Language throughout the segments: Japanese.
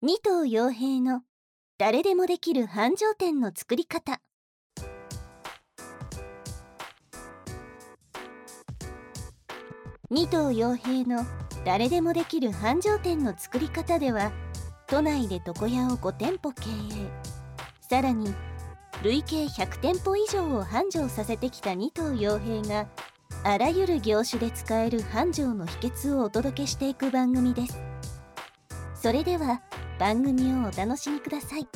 二頭陽平の誰でもできる繁盛店の作り方。二頭陽平の誰でもできる繁盛店の作り方では、都内で床屋を5店舗経営、さらに累計100店舗以上を繁盛させてきた二頭陽平が、あらゆる業種で使える繁盛の秘訣をお届けしていく番組です。それでは番組をお楽しみください。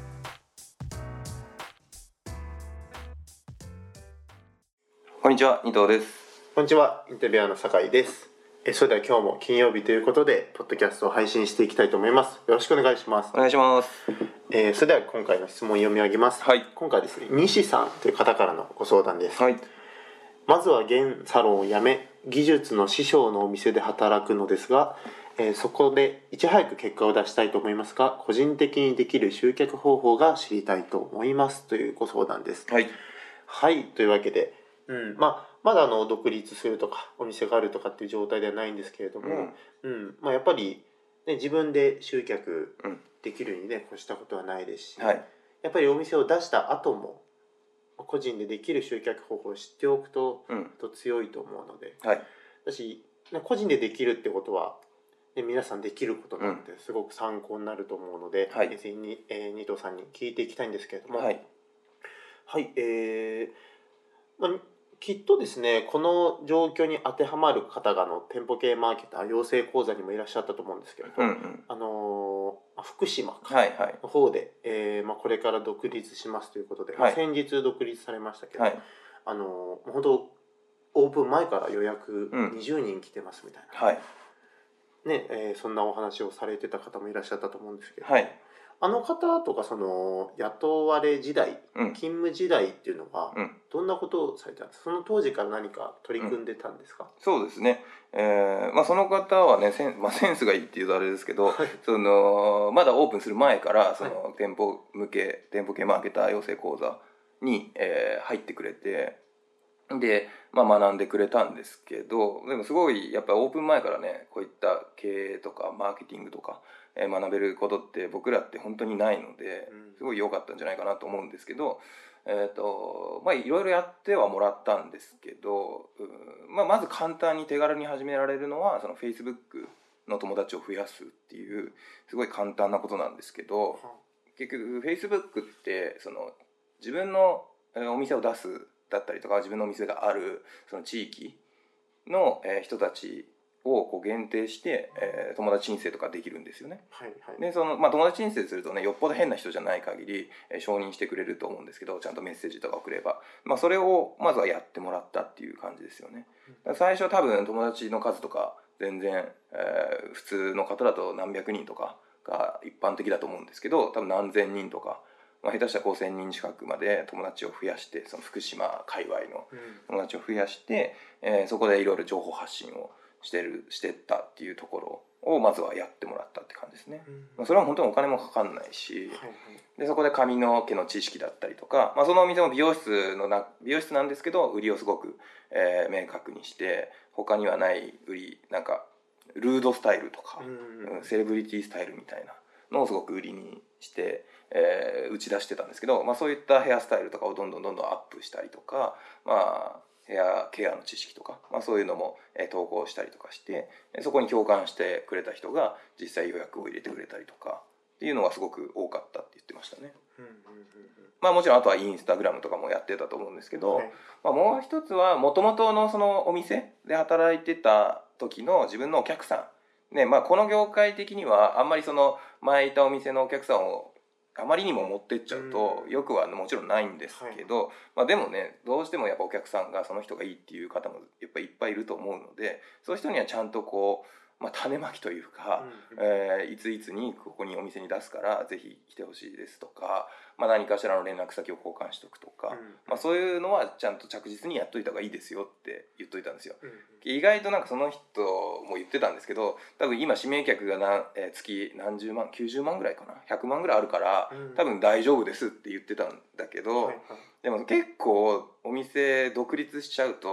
こんにちは、二頭です。 こんにちは、インタビュアーの酒井です。それでは今日も金曜日ということでポッドキャストを配信していきたいと思います。よろしくお願いします。 お願いします。 それでは今回の質問を読み上げます。 はい。 今回ですね、西さんという方からのご相談です。 はい。 まずは現サロンを辞め、技術の師匠のお店で働くのですが、そこでいち早く結果を出したいと思いますが、個人的にできる集客方法が知りたいと思いますというご相談です。 はい。 はい、というわけで、まだ独立するとかお店があるとかっていう状態ではないんですけれども、やっぱり、ね、自分で集客できるにね、越したことはないですし、 はい。 やっぱりお店を出した後も個人でできる集客方法を知っておくと、強いと思うので、 はい。 だし、個人でできるってことは、ね、皆さんできることなので、すごく参考になると思うので、 はい、 ぜひに、二藤さんに聞いていきたいんですけれども、 はい。 はい、きっとですね、この状況に当てはまる方が店舗系マーケター養成講座にもいらっしゃったと思うんですけれど、福島の方で、これから独立しますということで、先日独立されましたけど、本当オープン前から予約20人来てますみたいな、そんなお話をされてた方もいらっしゃったと思うんですけど、あの方とか雇われ時代、勤務時代っていうのはどんなことをされてたんですか？その当時から何か取り組んでたんですか？ そうですね、その方はね、センスがいいっていうとあれですけど、まだオープンする前から店舗系マーケター養成講座に、入ってくれて、で、学んでくれたんですけど、でもすごいやっぱりオープン前からね、こういった経営とかマーケティングとか、学べることって僕らって本当にないので、すごい良かったんじゃないかなと思うんですけど、いろいろやってはもらったんですけど、まず簡単に手軽に始められるのはFacebook の友達を増やすっていうすごい簡単なことなんですけど、結局 Facebook って自分のお店を出すだったりとか、自分のお店があるその地域の人たちを限定して友達申請とかできるんですよね。で友達申請するとね、よっぽど変な人じゃない限り承認してくれると思うんですけど、ちゃんとメッセージとか送れば、それをまずはやってもらったっていう感じですよね。最初多分友達の数とか全然、普通の方だと何百人とかが一般的だと思うんですけど、多分何千人とか、下手したら5000人近くまで友達を増やして、その福島界隈の友達を増やして、そこでいろいろ情報発信をしてったっていうところをまずはやってもらったって感じですね。それは本当にお金もかかんないし、でそこで髪の毛の知識だったりとか、そのお店も美容室なんですけど、売りをすごく、明確にして、他にはない売り、なんかルードスタイルとか、セレブリティスタイルみたいなのをすごく売りにして、打ち出してたんですけど、そういったヘアスタイルとかをどんどんアップしたりとか、ヘアケアの知識とか、そういうのも投稿したりとかして、そこに共感してくれた人が実際予約を入れてくれたりとかっていうのがすごく多かったって言ってましたね。もちろんあとはインスタグラムとかもやってたと思うんですけど、もう一つはもともとのそのお店で働いてた時の自分のお客さんね、この業界的にはあんまり前いたお店のお客さんをあまりにも持ってっちゃうとよくはもちろんないんですけど、でもね、どうしてもやっぱお客さんがその人がいいっていう方もやっぱりいっぱいいると思うので、そういう人にはちゃんと種まきというか、いついつにここにお店に出すからぜひ来てほしいですとか、何かしらの連絡先を交換しておくとか、そういうのはちゃんと着実にやっといた方がいいですよって言っといたんですよ。意外とその人も言ってたんですけど、多分今指名客が月何十万、90万ぐらいかな、100万ぐらいあるから多分大丈夫ですって言ってたんだけど、でも結構お店独立しちゃうと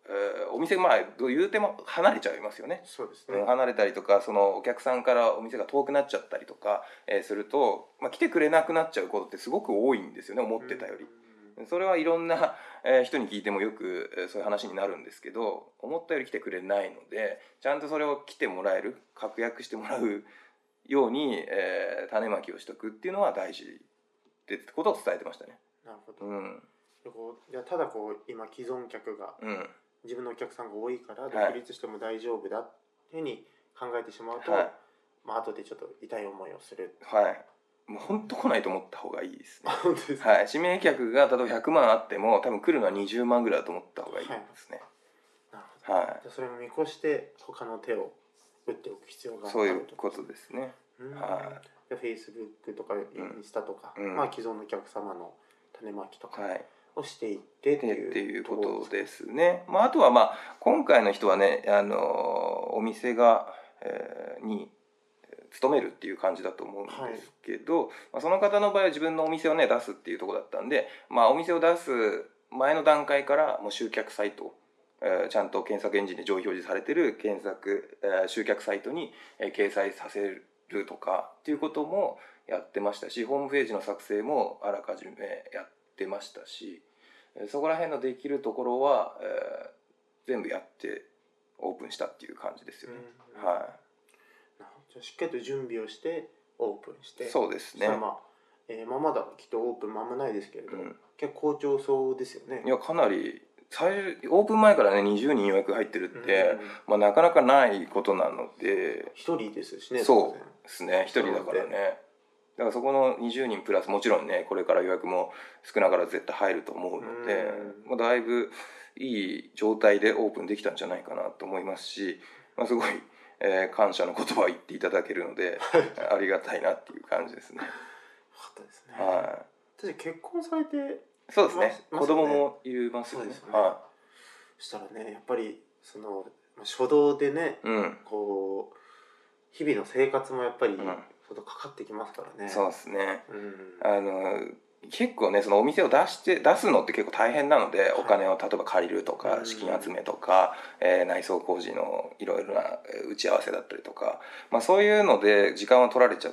お店言うても離れちゃいますよね。 そうですね。 離れたりとか、そのお客さんからお店が遠くなっちゃったりとか、すると、来てくれなくなっちゃうことってすごく多いんですよね、思ってたより。それはいろんな人に聞いてもよくそういう話になるんですけど、思ったより来てくれないので、ちゃんとそれを来てもらえる、確約してもらうように、種まきをしとくっていうのは大事ってことを伝えてましたね。 なるほど。じゃあただ今既存客が、自分のお客さんが多いから独立しても大丈夫だっていうふうに考えてしまうと、後でちょっと痛い思いをする。 もう本当来ないと思った方がいいですね。 本当ですか。 指名客が例えば100万あっても多分来るのは20万ぐらいだと思った方がいいですね。 なるほど。じゃあそれも見越して他の手を打っておく必要がある。 そういうことですね。 で Facebook とかインスタとか、既存のお客様の種まきとかをしていってっていうことですね。あとは今回の人はね、お店が、に勤めるっていう感じだと思うんですけど、その方の場合は自分のお店をね出すっていうところだったんで、お店を出す前の段階からもう集客サイト、ちゃんと検索エンジンで上位表示されてる集客サイトに掲載させるとかっていうこともやってましたし、ホームページの作成もあらかじめやってましたし、そこら辺のできるところは、全部やってオープンしたっていう感じですよね。 じゃあしっかりと準備をしてオープンして。 そうですね。 まだきっとオープン間もないですけれど、結構好調そうですよね。 いや、かなりオープン前からね20人予約入ってるって、なかなかないことなので。 1人ですしね。 そうですね、1人だからね。だからそこの20人プラスもちろんね、これから予約も少なからず絶対入ると思うので、だいぶいい状態でオープンできたんじゃないかなと思いますし、すごい、感謝の言葉を言っていただけるのでありがたいなっていう感じですね。 よかったですね。結婚されて。 そうですね。子供もいますよね。 そしたらね、やっぱりその初動でね、日々の生活もやっぱりかかってきますからね。 そうですね。結構ね、そのお店を出すのって結構大変なので、お金を例えば借りるとか資金集めとか、内装工事のいろいろな打ち合わせだったりとか、そういうので時間を取られちゃって、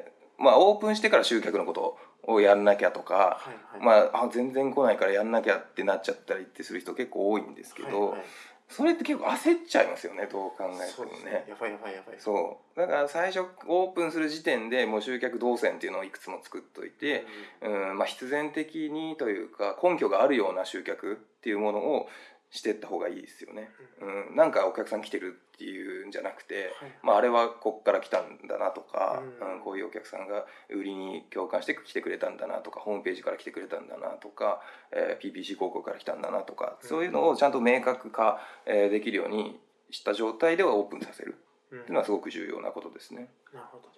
オープンしてから集客のことをやんなきゃとか、全然来ないからやんなきゃってなっちゃったりってする人結構多いんですけど、それって結構焦っちゃいますよね、どう考えてもね。 やばい。 そうだから最初オープンする時点でもう集客動線っていうのをいくつも作っといて、必然的にというか根拠があるような集客っていうものをしていった方がいいですよね。なんかお客さん来てるっていうんじゃなくて、あれはこっから来たんだなとか、こういうお客さんが売りに共感して来てくれたんだなとか、ホームページから来てくれたんだなとか、PPC 広告から来たんだなとか、そういうのをちゃんと明確化できるようにした状態ではオープンさせるっていうのはすごく重要なことですね。 なるほどです。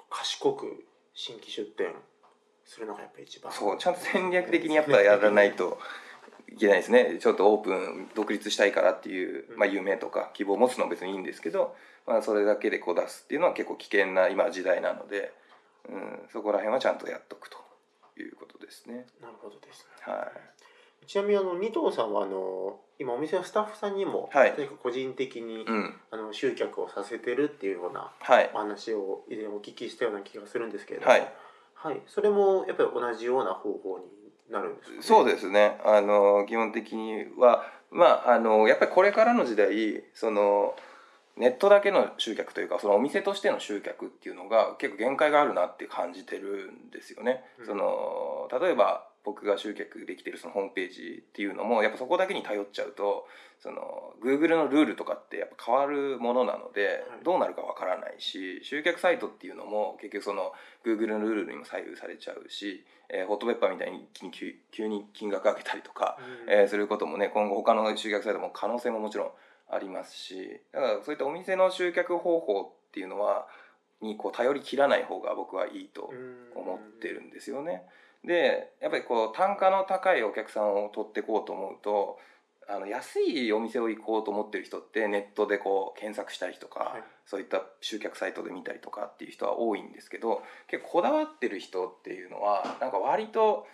賢く新規出店するのがやっぱり一番。 そう、ちゃんと戦略的にやっぱやらないといけないですね。ちょっとオープン独立したいからっていう、夢とか希望を持つのは別にいいんですけど、それだけで出すっていうのは結構危険な今時代なので、そこら辺はちゃんとやっとくということですね。 なるほどですね。ちなみに二藤さんは今お店のスタッフさんにも、個人的に、集客をさせてるっていうようなお話を以前お聞きしたような気がするんですけれども、それもやっぱり同じような方法になるんですかね。 そうですね。基本的にはやっぱりこれからの時代、ネットだけの集客というか、そのお店としての集客っていうのが結構限界があるなって感じてるんですよね。例えば僕が集客できてるそのホームページっていうのもやっぱそこだけに頼っちゃうと、Google のルールとかってやっぱ変わるものなので、どうなるかわからないし、集客サイトっていうのも結局Google のルールにも左右されちゃうし、ホットペッパーみたいに急に金額上げたりとか、することもね、今後他の集客サイトも可能性ももちろんありますし、だからそういったお店の集客方法っていうのは頼り切らない方が僕はいいと思ってるんですよね。でやっぱり単価の高いお客さんを取っていこうと思うと、安いお店を行こうと思ってる人ってネットで検索したりとか、そういった集客サイトで見たりとかっていう人は多いんですけど、結構こだわってる人っていうのはなんか割と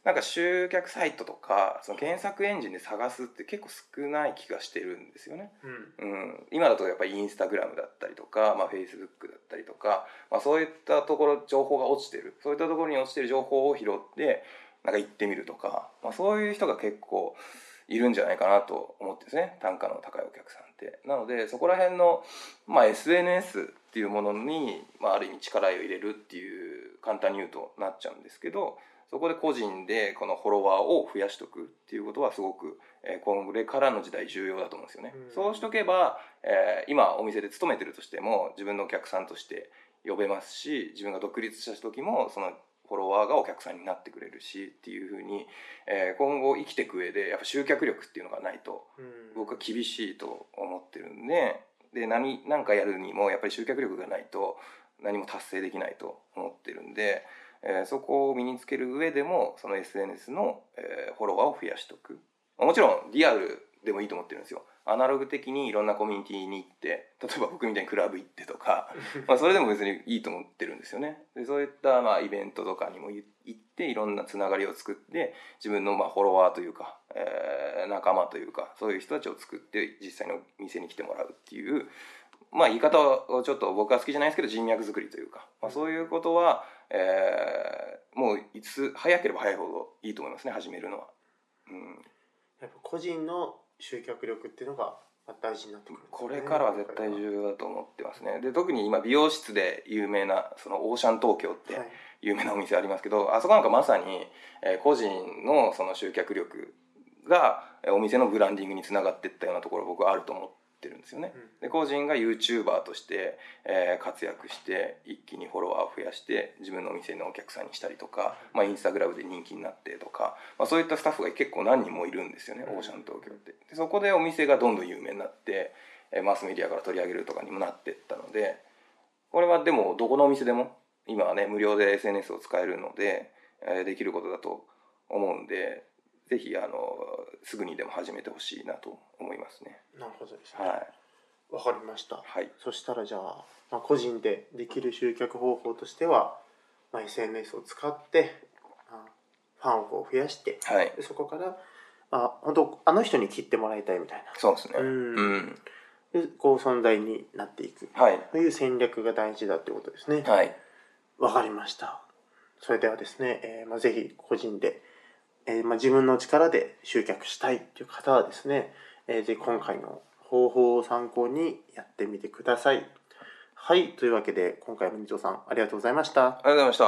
なんか集客サイトとかその検索エンジンで探すって結構少ない気がしてるんですよね、今だとやっぱりインスタグラムだったりとか、フェイスブックだったりとか、そういったところ情報が落ちてる、そういったところに落ちてる情報を拾ってなんか行ってみるとか、そういう人が結構いるんじゃないかなと思ってですね、単価の高いお客さんって。なのでそこら辺の、SNS っていうものに、ある意味力を入れるっていう簡単に言うとなっちゃうんですけど、そこで個人でこのフォロワーを増やしとくっていうことはすごくこれからの時代重要だと思うんですよね、そうしとけば、今お店で勤めてるとしても自分のお客さんとして呼べますし、自分が独立した時もそのフォロワーがお客さんになってくれるしっていう風に、今後生きていく上でやっぱ集客力っていうのがないと僕は厳しいと思ってるんで、何かやるにもやっぱり集客力がないと何も達成できないと思ってるんで、そこを身につける上でもその SNS の、フォロワーを増やしておく。もちろんリアルでもいいと思ってるんですよ。アナログ的にいろんなコミュニティに行って、例えば僕みたいにクラブ行ってとかそれでも別にいいと思ってるんですよね。でそういったイベントとかにも行っていろんなつながりを作って自分のフォロワーというか、仲間というかそういう人たちを作って実際の店に来てもらうっていう、言い方をちょっと僕は好きじゃないですけど人脈作りというか、そういうことは、もう早ければ早いほどいいと思いますね、始めるのは。 やっぱ個人の集客力っていうのが大事になってくるんですね。 これからは絶対重要だと思ってますね。で特に今美容室で有名なそのオーシャン東京って有名なお店ありますけど、あそこなんかまさに個人のその集客力がお店のブランディングにつながっていったようなところ僕はあると思ってるんですよね。で個人が YouTuber として活躍して一気にフォロワーを増やして自分のお店のお客さんにしたりとか、インスタグラムで人気になってとか、そういったスタッフが結構何人もいるんですよね、オーシャン東京って。でそこでお店がどんどん有名になってマスメディアから取り上げるとかにもなっていったので、これはでもどこのお店でも今はね無料で SNS を使えるのでできることだと思うんで、ぜひすぐにでも始めてほしいなと思いますね。 なるほどですね。わかりました。そしたらじゃあ、個人でできる集客方法としては、SNS を使ってファンを増やして、でそこから本当あの人に切ってもらいたいみたいな、 そうですね、 でこう存在になっていくという戦略が大事だということですね。わかりました。それではですね、ぜひ個人で自分の力で集客したいという方はですね、ぜひ今回の方法を参考にやってみてください。はい、というわけで今回も二条さんありがとうございました。 ありがとうございました。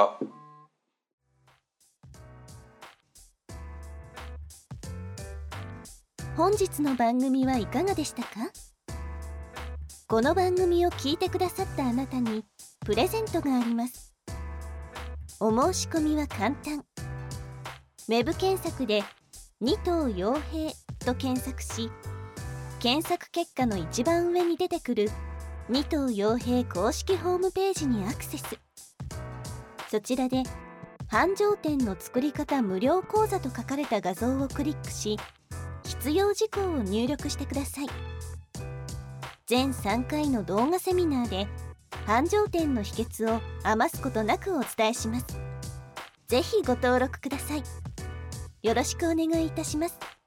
本日の番組はいかがでしたか？この番組を聞いてくださったあなたにプレゼントがあります。お申し込みは簡単。ウェブ検索で二藤陽平と検索し、検索結果の一番上に出てくる二藤陽平公式ホームページにアクセス。そちらで繁盛店の作り方無料講座と書かれた画像をクリックし、必要事項を入力してください。全3回の動画セミナーで繁盛店の秘訣を余すことなくお伝えします。ぜひご登録ください。よろしくお願いいたします。